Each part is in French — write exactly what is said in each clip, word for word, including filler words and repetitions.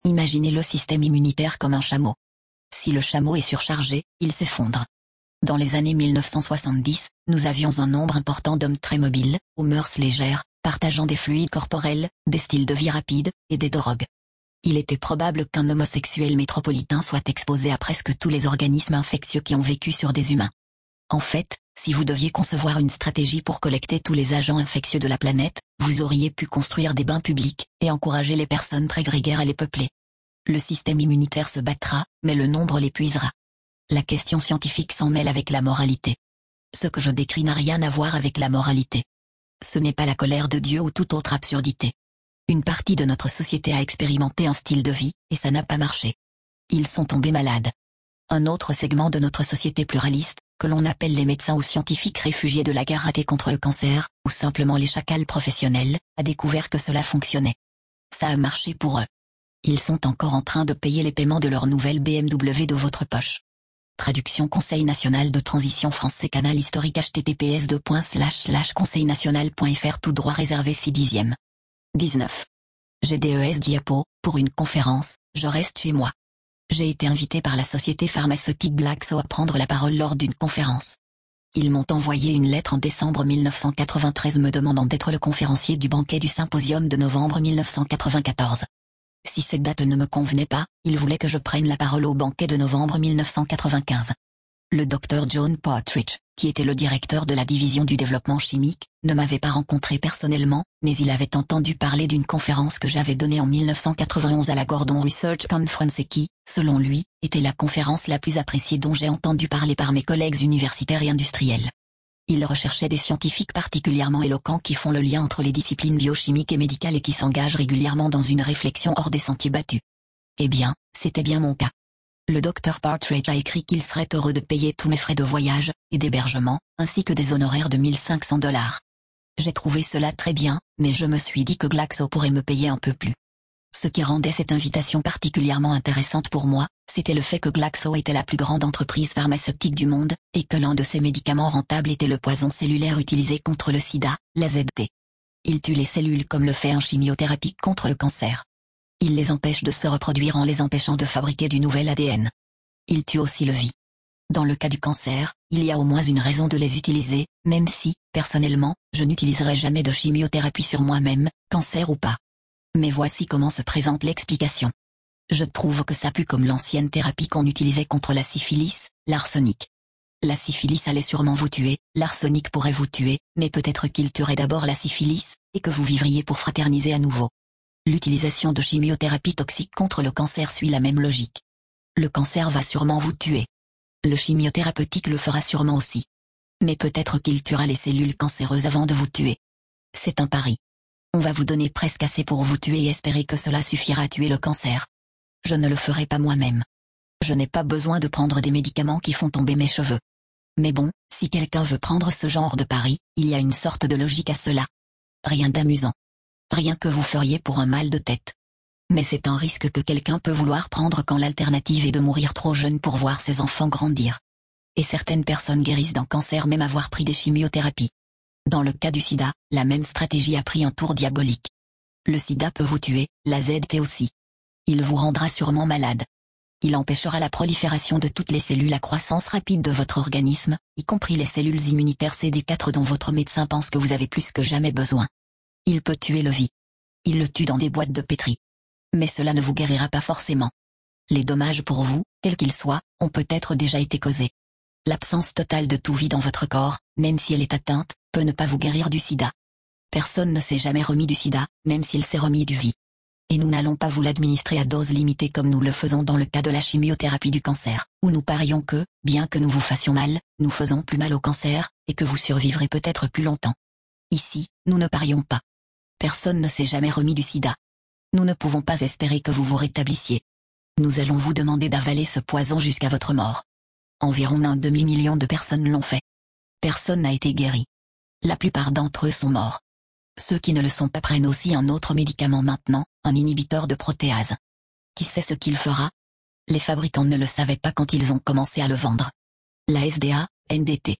Imaginez le système immunitaire comme un chameau. Si le chameau est surchargé, il s'effondre. Dans les années mille neuf cent soixante-dix, nous avions un nombre important d'hommes très mobiles, aux mœurs légères, partageant des fluides corporels, des styles de vie rapides, et des drogues. Il était probable qu'un homosexuel métropolitain soit exposé à presque tous les organismes infectieux qui ont vécu sur des humains. En fait, si vous deviez concevoir une stratégie pour collecter tous les agents infectieux de la planète, vous auriez pu construire des bains publics, et encourager les personnes très grégaires à les peupler. Le système immunitaire se battra, mais le nombre l'épuisera. La question scientifique s'en mêle avec la moralité. Ce que je décris n'a rien à voir avec la moralité. Ce n'est pas la colère de Dieu ou toute autre absurdité. Une partie de notre société a expérimenté un style de vie, et ça n'a pas marché. Ils sont tombés malades. Un autre segment de notre société pluraliste, que l'on appelle les médecins ou scientifiques réfugiés de la guerre ratée contre le cancer, ou simplement les chacals professionnels, a découvert que cela fonctionnait. Ça a marché pour eux. Ils sont encore en train de payer les paiements de leur nouvelle B M W de votre poche. Traduction Conseil national de transition français canal historique https deux points slash slash conseil national point fr tout droit réservé six dixième. dix-neuf. G D E S diapo, pour une conférence, je reste chez moi. J'ai été invité par la société pharmaceutique Glaxo à prendre la parole lors d'une conférence. Ils m'ont envoyé une lettre en décembre mille neuf cent quatre-vingt-treize me demandant d'être le conférencier du banquet du symposium de novembre mille neuf cent quatre-vingt-quatorze. Si cette date ne me convenait pas, ils voulaient que je prenne la parole au banquet de novembre mille neuf cent quatre-vingt-quinze. Le docteur John Partridge, qui était le directeur de la division du développement chimique, ne m'avait pas rencontré personnellement, mais il avait entendu parler d'une conférence que j'avais donnée en mille neuf cent quatre-vingt-onze à la Gordon Research Conference et qui, selon lui, était la conférence la plus appréciée dont j'ai entendu parler par mes collègues universitaires et industriels. Il recherchait des scientifiques particulièrement éloquents qui font le lien entre les disciplines biochimiques et médicales et qui s'engagent régulièrement dans une réflexion hors des sentiers battus. Eh bien, c'était bien mon cas. Le docteur Partridge a écrit qu'il serait heureux de payer tous mes frais de voyage et d'hébergement, ainsi que des honoraires de mille cinq cents dollars. J'ai trouvé cela très bien, mais je me suis dit que Glaxo pourrait me payer un peu plus. Ce qui rendait cette invitation particulièrement intéressante pour moi, c'était le fait que Glaxo était la plus grande entreprise pharmaceutique du monde, et que l'un de ses médicaments rentables était le poison cellulaire utilisé contre le sida, la Z T. Il tue les cellules comme le fait un chimiothérapie contre le cancer. Il les empêche de se reproduire en les empêchant de fabriquer du nouvel A D N. Il tue aussi le vie. Dans le cas du cancer, il y a au moins une raison de les utiliser, même si, personnellement, je n'utiliserai jamais de chimiothérapie sur moi-même, cancer ou pas. Mais voici comment se présente l'explication. Je trouve que ça pue comme l'ancienne thérapie qu'on utilisait contre la syphilis, l'arsenic. La syphilis allait sûrement vous tuer, l'arsenic pourrait vous tuer, mais peut-être qu'il tuerait d'abord la syphilis, et que vous vivriez pour fraterniser à nouveau. L'utilisation de chimiothérapie toxique contre le cancer suit la même logique. Le cancer va sûrement vous tuer. Le chimiothérapeutique le fera sûrement aussi. Mais peut-être qu'il tuera les cellules cancéreuses avant de vous tuer. C'est un pari. On va vous donner presque assez pour vous tuer et espérer que cela suffira à tuer le cancer. Je ne le ferai pas moi-même. Je n'ai pas besoin de prendre des médicaments qui font tomber mes cheveux. Mais bon, si quelqu'un veut prendre ce genre de pari, il y a une sorte de logique à cela. Rien d'amusant. Rien que vous feriez pour un mal de tête. Mais c'est un risque que quelqu'un peut vouloir prendre quand l'alternative est de mourir trop jeune pour voir ses enfants grandir. Et certaines personnes guérissent d'un cancer même avoir pris des chimiothérapies. Dans le cas du sida, la même stratégie a pris un tour diabolique. Le sida peut vous tuer, la Z T aussi. Il vous rendra sûrement malade. Il empêchera la prolifération de toutes les cellules à croissance rapide de votre organisme, y compris les cellules immunitaires C D quatre dont votre médecin pense que vous avez plus que jamais besoin. Il peut tuer le vie. Il le tue dans des boîtes de pétri. Mais cela ne vous guérira pas forcément. Les dommages pour vous, quels qu'ils soient, ont peut-être déjà été causés. L'absence totale de tout vie dans votre corps, même si elle est atteinte, peut ne pas vous guérir du sida. Personne ne s'est jamais remis du sida, même s'il s'est remis du V I. Et nous n'allons pas vous l'administrer à dose limitée comme nous le faisons dans le cas de la chimiothérapie du cancer, où nous parions que, bien que nous vous fassions mal, nous faisons plus mal au cancer, et que vous survivrez peut-être plus longtemps. Ici, nous ne parions pas. Personne ne s'est jamais remis du sida. Nous ne pouvons pas espérer que vous vous rétablissiez. Nous allons vous demander d'avaler ce poison jusqu'à votre mort. Environ un demi-million de personnes l'ont fait. Personne n'a été guéri. La plupart d'entre eux sont morts. Ceux qui ne le sont pas prennent aussi un autre médicament maintenant, un inhibiteur de protéase. Qui sait ce qu'il fera? Les fabricants ne le savaient pas quand ils ont commencé à le vendre. La F D A, N D T.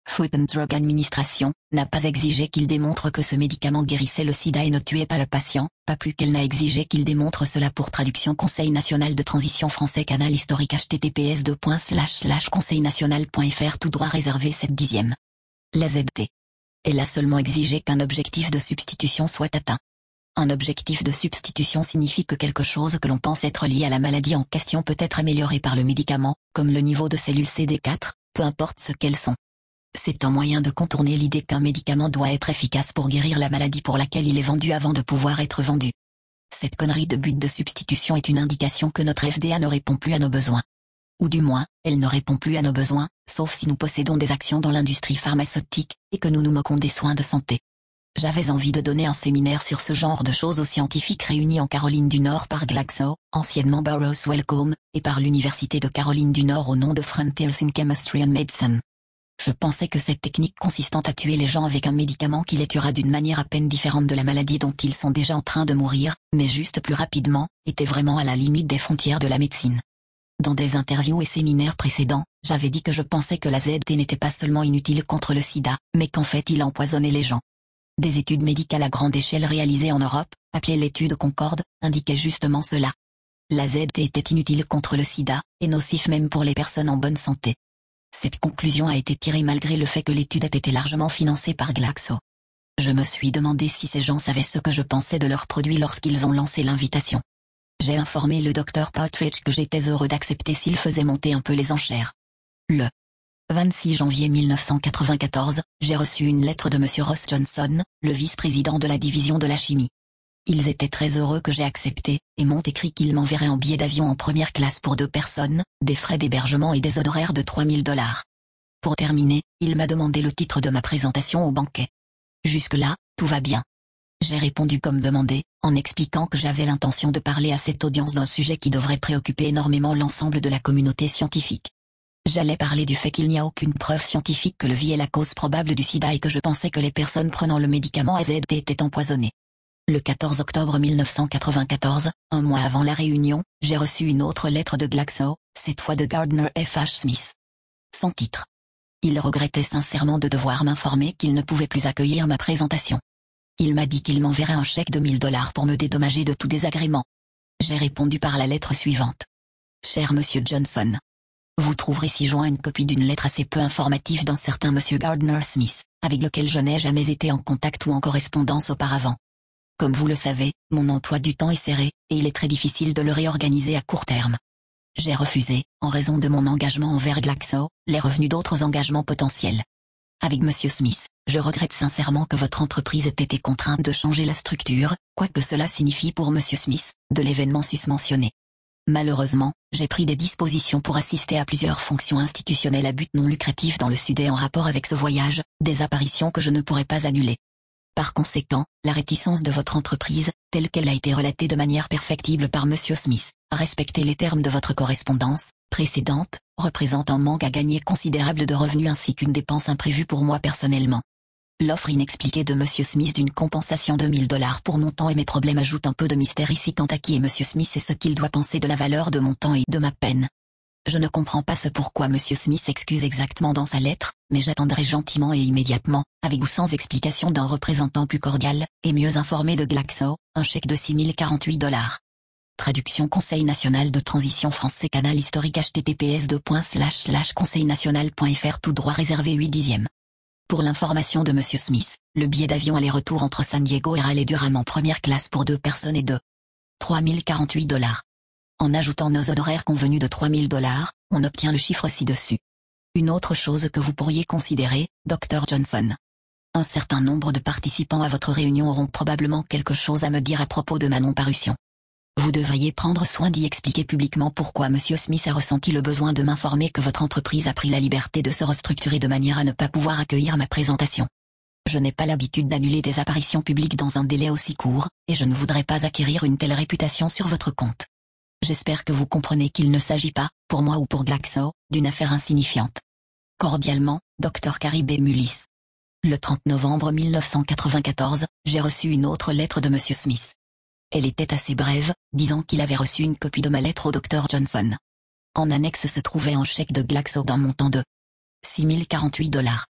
Food and Drug Administration, n'a pas exigé qu'il démontre que ce médicament guérissait le sida et ne tuait pas le patient, pas plus qu'elle n'a exigé qu'il démontre cela pour traduction Conseil national de transition français canal historique https deux points slash slash conseil national point fr tout droit réservé sept dixième. La Z T. Elle a seulement exigé qu'un objectif de substitution soit atteint. Un objectif de substitution signifie que quelque chose que l'on pense être lié à la maladie en question peut être amélioré par le médicament, comme le niveau de cellules C D quatre, peu importe ce qu'elles sont. C'est un moyen de contourner l'idée qu'un médicament doit être efficace pour guérir la maladie pour laquelle il est vendu avant de pouvoir être vendu. Cette connerie de but de substitution est une indication que notre F D A ne répond plus à nos besoins. Ou du moins, elle ne répond plus à nos besoins, sauf si nous possédons des actions dans l'industrie pharmaceutique, et que nous nous moquons des soins de santé. J'avais envie de donner un séminaire sur ce genre de choses aux scientifiques réunis en Caroline du Nord par Glaxo, anciennement Burroughs Wellcome, et par l'Université de Caroline du Nord au nom de Frontiers in Chemistry and Medicine. Je pensais que cette technique consistant à tuer les gens avec un médicament qui les tuera d'une manière à peine différente de la maladie dont ils sont déjà en train de mourir, mais juste plus rapidement, était vraiment à la limite des frontières de la médecine. Dans des interviews et séminaires précédents, j'avais dit que je pensais que la Z T n'était pas seulement inutile contre le sida, mais qu'en fait il empoisonnait les gens. Des études médicales à grande échelle réalisées en Europe, appelées l'étude Concorde, indiquaient justement cela. La Z T était inutile contre le sida, et nocif même pour les personnes en bonne santé. Cette conclusion a été tirée malgré le fait que l'étude ait été largement financée par Glaxo. Je me suis demandé si ces gens savaient ce que je pensais de leurs produits lorsqu'ils ont lancé l'invitation. J'ai informé le docteur Partridge que j'étais heureux d'accepter s'il faisait monter un peu les enchères. Le vingt-six janvier mille neuf cent quatre-vingt-quatorze, j'ai reçu une lettre de monsieur Ross Johnson, le vice-président de la division de la chimie. Ils étaient très heureux que j'ai accepté, et m'ont écrit qu'ils m'enverraient en billet d'avion en première classe pour deux personnes, des frais d'hébergement et des honoraires de trois mille dollars. Pour terminer, il m'a demandé le titre de ma présentation au banquet. Jusque-là, tout va bien. J'ai répondu comme demandé, en expliquant que j'avais l'intention de parler à cette audience d'un sujet qui devrait préoccuper énormément l'ensemble de la communauté scientifique. J'allais parler du fait qu'il n'y a aucune preuve scientifique que le V I est la cause probable du sida et que je pensais que les personnes prenant le médicament A Z T étaient empoisonnées. Le quatorze octobre mille neuf cent quatre-vingt-quatorze, un mois avant la réunion, j'ai reçu une autre lettre de Glaxo, cette fois de Gardner F H Smith. Sans titre. Il regrettait sincèrement de devoir m'informer qu'il ne pouvait plus accueillir ma présentation. Il m'a dit qu'il m'enverrait un chèque de mille dollars pour me dédommager de tout désagrément. J'ai répondu par la lettre suivante. Cher Monsieur Johnson. Vous trouverez ci-joint une copie d'une lettre assez peu informative d'un certain Monsieur Gardner Smith, avec lequel je n'ai jamais été en contact ou en correspondance auparavant. Comme vous le savez, mon emploi du temps est serré, et il est très difficile de le réorganiser à court terme. J'ai refusé, en raison de mon engagement envers Glaxo, les revenus d'autres engagements potentiels. Avec Monsieur Smith, je regrette sincèrement que votre entreprise ait été contrainte de changer la structure, quoi que cela signifie pour Monsieur Smith, de l'événement susmentionné. Malheureusement, j'ai pris des dispositions pour assister à plusieurs fonctions institutionnelles à but non lucratif dans le Sud et en rapport avec ce voyage, des apparitions que je ne pourrais pas annuler. Par conséquent, la réticence de votre entreprise, telle qu'elle a été relatée de manière perfectible par Monsieur Smith, à respecter les termes de votre correspondance précédente, représente un manque à gagner considérable de revenus ainsi qu'une dépense imprévue pour moi personnellement. L'offre inexpliquée de Monsieur Smith d'une compensation de mille dollars pour mon temps et mes problèmes ajoute un peu de mystère ici quant à qui est Monsieur Smith et ce qu'il doit penser de la valeur de mon temps et de ma peine. Je ne comprends pas ce pourquoi Monsieur Smith s'excuse exactement dans sa lettre, mais j'attendrai gentiment et immédiatement, avec ou sans explication d'un représentant plus cordial, et mieux informé de Glaxo, un chèque de six mille quarante-huit dollars. Traduction Conseil national de transition français canal historique https deux points slash slash conseil national point fr tout droit réservé huit dixième. Pour l'information de Monsieur Smith, le billet d'avion aller-retour entre San Diego et Raleigh-Durham en première classe pour deux personnes est de trois mille quarante-huit dollars. En ajoutant nos honoraires convenus de trois mille dollars, on obtient le chiffre ci-dessus. Une autre chose que vous pourriez considérer, docteur Johnson. Un certain nombre de participants à votre réunion auront probablement quelque chose à me dire à propos de ma non-parution. Vous devriez prendre soin d'y expliquer publiquement pourquoi Monsieur Smith a ressenti le besoin de m'informer que votre entreprise a pris la liberté de se restructurer de manière à ne pas pouvoir accueillir ma présentation. Je n'ai pas l'habitude d'annuler des apparitions publiques dans un délai aussi court, et je ne voudrais pas acquérir une telle réputation sur votre compte. J'espère que vous comprenez qu'il ne s'agit pas, pour moi ou pour Glaxo, d'une affaire insignifiante. Cordialement, docteur Carrie B. Mullis. Le trente novembre mille neuf cent quatre-vingt-quatorze, j'ai reçu une autre lettre de Monsieur Smith. Elle était assez brève, disant qu'il avait reçu une copie de ma lettre au docteur Johnson. En annexe se trouvait un chèque de Glaxo d'un montant de six mille quarante-huit dollars.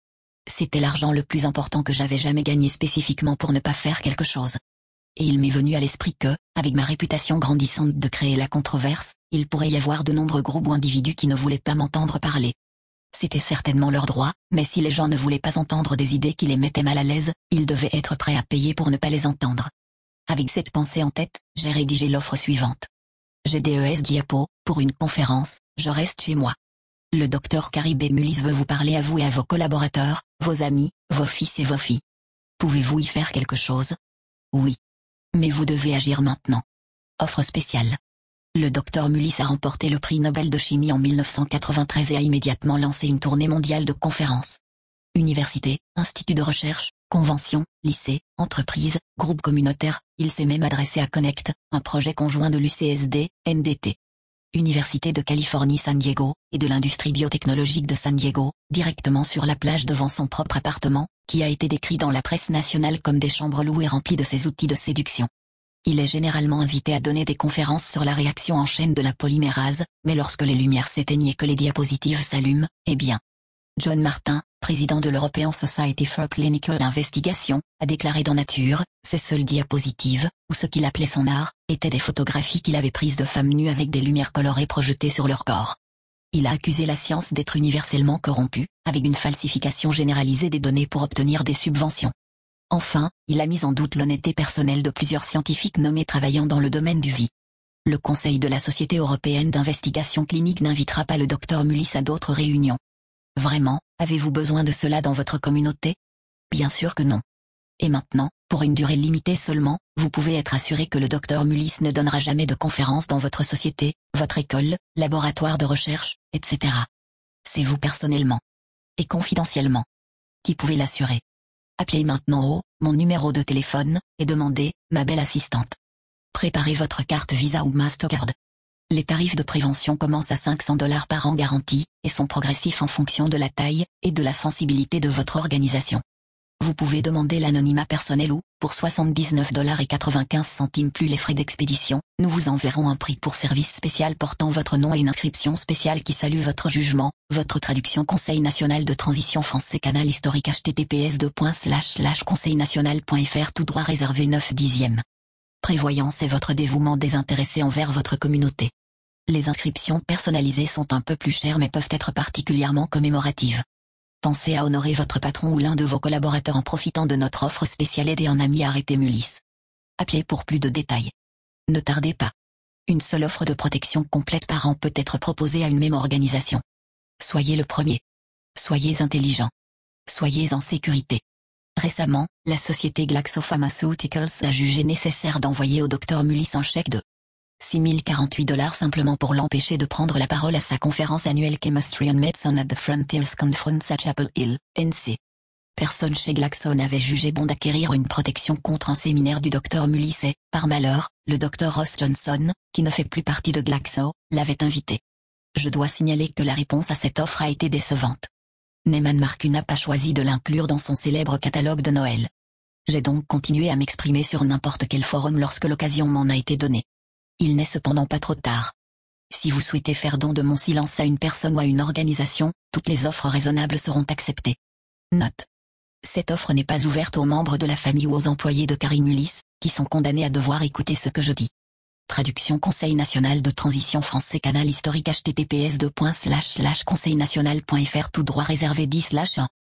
C'était l'argent le plus important que j'avais jamais gagné spécifiquement pour ne pas faire quelque chose. Et il m'est venu à l'esprit que, avec ma réputation grandissante de créer la controverse, il pourrait y avoir de nombreux groupes ou individus qui ne voulaient pas m'entendre parler. C'était certainement leur droit, mais si les gens ne voulaient pas entendre des idées qui les mettaient mal à l'aise, ils devaient être prêts à payer pour ne pas les entendre. Avec cette pensée en tête, j'ai rédigé l'offre suivante. G D E S Diapo, pour une conférence, je reste chez moi. Le docteur Caribé Mullis veut vous parler à vous et à vos collaborateurs, vos amis, vos fils et vos filles. Pouvez-vous y faire quelque chose? Oui. Mais vous devez agir maintenant. Offre spéciale. Le docteur Mullis a remporté le prix Nobel de chimie en mille neuf cent quatre-vingt-treize et a immédiatement lancé une tournée mondiale de conférences. Universités, instituts de recherche, conventions, lycées, entreprises, groupes communautaires, il s'est même adressé à Connect, un projet conjoint de l'U C S D, N D T. Université de Californie San Diego, et de l'industrie biotechnologique de San Diego, directement sur la plage devant son propre appartement, qui a été décrit dans la presse nationale comme des chambres louées remplies de ses outils de séduction. Il est généralement invité à donner des conférences sur la réaction en chaîne de la polymérase, mais lorsque les lumières s'éteignent et que les diapositives s'allument, eh bien. John Martin, président de l'European Society for Clinical Investigation, a déclaré dans Nature, ses seules diapositives, ou ce qu'il appelait son art, étaient des photographies qu'il avait prises de femmes nues avec des lumières colorées projetées sur leur corps. Il a accusé la science d'être universellement corrompue, avec une falsification généralisée des données pour obtenir des subventions. Enfin, il a mis en doute l'honnêteté personnelle de plusieurs scientifiques nommés travaillant dans le domaine du V I. Le Conseil de la Société européenne d'investigation clinique n'invitera pas le docteur Mullis à d'autres réunions. Vraiment, avez-vous besoin de cela dans votre communauté? Bien sûr que non. Et maintenant, pour une durée limitée seulement, vous pouvez être assuré que le docteur Mullis ne donnera jamais de conférences dans votre société, votre école, laboratoire de recherche, et cetera. C'est vous personnellement. Et confidentiellement. Qui pouvez l'assurer? Appelez maintenant au, mon numéro de téléphone, et demandez, ma belle assistante. Préparez votre carte Visa ou Mastercard. Les tarifs de prévention commencent à cinq cents dollars par an garantis, et sont progressifs en fonction de la taille, et de la sensibilité de votre organisation. Vous pouvez demander l'anonymat personnel ou, pour soixante-dix-neuf dollars et quatre-vingt-quinze centimes plus les frais d'expédition, nous vous enverrons un prix pour service spécial portant votre nom et une inscription spéciale qui salue votre jugement, votre traduction Conseil national de transition français canal historique h t t p s deux points slash slash conseil national point f r tout droit réservé neuf dixièmes. Prévoyance est votre dévouement désintéressé envers votre communauté. Les inscriptions personnalisées sont un peu plus chères mais peuvent être particulièrement commémoratives. Pensez à honorer votre patron ou l'un de vos collaborateurs en profitant de notre offre spéciale Aider un ami à arrêter Mullis. Appelez pour plus de détails. Ne tardez pas. Une seule offre de protection complète par an peut être proposée à une même organisation. Soyez le premier. Soyez intelligent. Soyez en sécurité. Récemment, la société GlaxoPharmaceuticals a jugé nécessaire d'envoyer au docteur Mullis un chèque de six mille quarante-huit dollars simplement pour l'empêcher de prendre la parole à sa conférence annuelle Chemistry and Medicine at the Frontiers Conference à Chapel Hill, N C. Personne chez Glaxo n'avait jugé bon d'acquérir une protection contre un séminaire du docteur Mullis et, par malheur, le docteur Ross Johnson, qui ne fait plus partie de Glaxo, l'avait invité. Je dois signaler que la réponse à cette offre a été décevante. Neiman Marcus n'a pas choisi de l'inclure dans son célèbre catalogue de Noël. J'ai donc continué à m'exprimer sur n'importe quel forum lorsque l'occasion m'en a été donnée. Il n'est cependant pas trop tard. Si vous souhaitez faire don de mon silence à une personne ou à une organisation, toutes les offres raisonnables seront acceptées. Note. Cette offre n'est pas ouverte aux membres de la famille ou aux employés de Carrie Mullis, qui sont condamnés à devoir écouter ce que je dis. Traduction Conseil national de transition français canal historique h t t p s deux points slash slash conseil national point f r tout droit réservé dix slash un